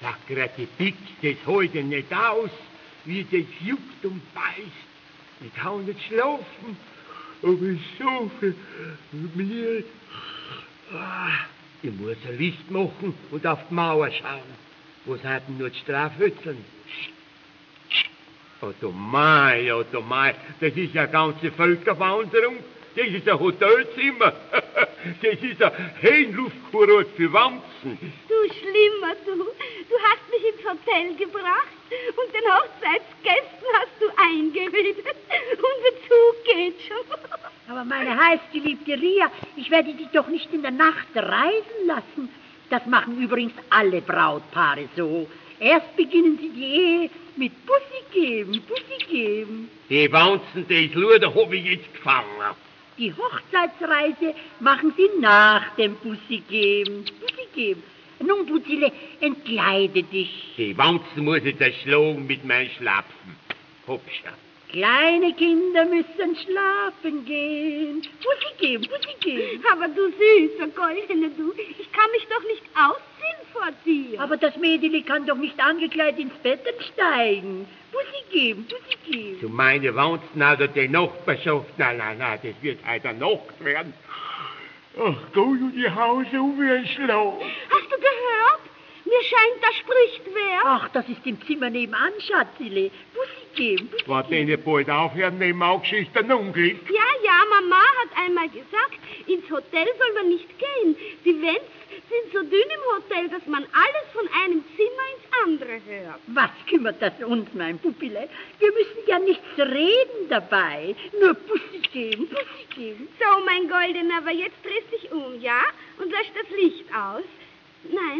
Sakra, die pickt das heute nicht aus, wie das juckt und beißt. Ich kann nicht schlafen, aber es ist so viel mir. Ich muss ein Licht machen und auf die Mauer schauen. Wo sind denn nur die Strafhützeln? Otto Mai, das ist ja eine ganze Völkerwanderung. Das ist ein Hotelzimmer. Das ist ein Hänenluftkurort für Wanzen. Du Schlimmer, du. Du hast mich ins Hotel gebracht und den Hochzeitsgästen hast du eingeredet. Unser Zug geht schon. Aber meine heißgeliebte Ria, ich werde dich doch nicht in der Nacht reisen lassen. Das machen übrigens alle Brautpaare so. Erst beginnen sie die Ehe mit Bussi geben. Die Wanzen, das Luder hab ich jetzt gefangen. Die Hochzeitsreise machen sie nach dem Bussi geben. Nun, Butzile, entkleide dich. Die Wanzen muss ich erschlagen mit meinem Schlapfen. Hopscha. Kleine Kinder müssen schlafen gehen. Bussi geben. Aber du süßer Goldene, du. Ich kann mich doch nicht ausziehen vor dir. Aber das Mädeli kann doch nicht angekleidet ins Bett steigen. Bussi geben. Zu meine Wanzen oder die Nachbarschaft. Nein, das wird heute Nacht werden. Ach, geh du die Hause um wie ein Schlauch. Hast du gehört? Mir scheint, da spricht wer. Ach, das ist im Zimmer nebenan, Schatzile. Bussi geben. War denen bald aufhören, neben Augschicht ein Unglück. Ja, Mama hat einmal gesagt, ins Hotel soll man nicht gehen. Die Wände sind so dünn im Hotel, dass man alles von einem Zimmer ins andere hört. Was kümmert das uns, mein Puppile? Wir müssen ja nichts reden dabei. Nur Bussi geben. So, mein Goldener, aber jetzt drehst dich um, ja? Und lösch das Licht aus. Nein.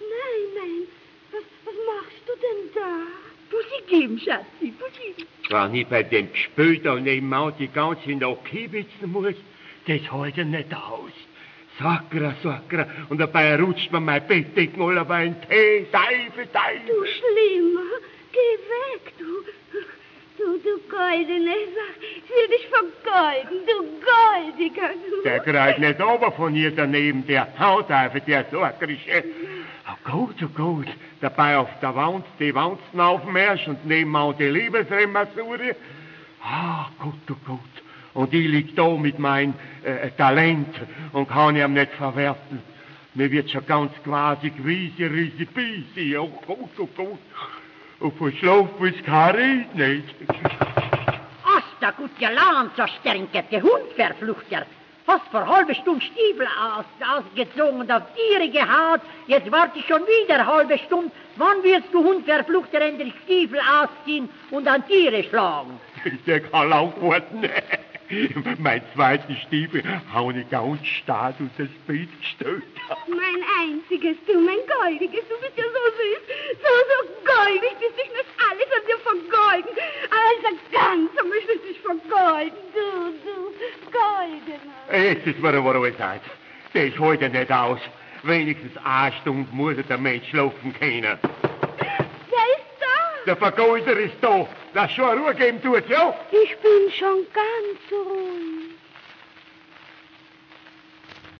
Was machst du denn da? Bussi geben, Schatzi, Bussi. Wenn ich bei dem Gespöl da nebenan die ganze Nacht kibitzen muss, das hält ja nicht aus. Sakra. Und dabei rutscht mir mein Bettdecken all auf einen Tee, Teufel. Du Schlimmer, geh weg, du Goldene, ich will dich vergolden, du Goldiger, du. Der kreit nicht runter von ihr daneben, der Hauteifer, der Sorgerische. Oh gut, dabei auf der Wand, die Wanzen auf dem Marsch und nebenan die Liebesremassure. Gut. Und ich lieg da mit meinem Talent und kann ihm nicht verwerten. Mir wird schon ganz quasi Riesi. Oh gut. Und von Schlaf ist kein Red nicht. Asta gut gelernt, so sternkerte Hund, Verfluchter. Hast vor halbe Stunde Stiefel ausgezogen und auf Tiere gehaut. Jetzt warte ich schon wieder halbe Stunde. Wann wirst du, Hund, Verfluchter, endlich Stiefel ausziehen und an Tiere schlagen? Der kann lang warten. Mein zweiten Stiefel hau ich ganz stark aus das Bett gestellt. Mein einziges, du, mein Goldiges, du bist ja so süß, so goldig, bis sich nicht alles an dir vergolden. Also ganz möchte ich dich vergolden, du Goldener. Jetzt ist mir aber Zeit. Das hält ja nicht aus. Wenigstens eine Stunde muss der Mensch schlafen können. Wer ist da? Der Vergolder ist da. Lass schon Ruhe geben, tut's, ja? Ich bin schon ganz ruhig.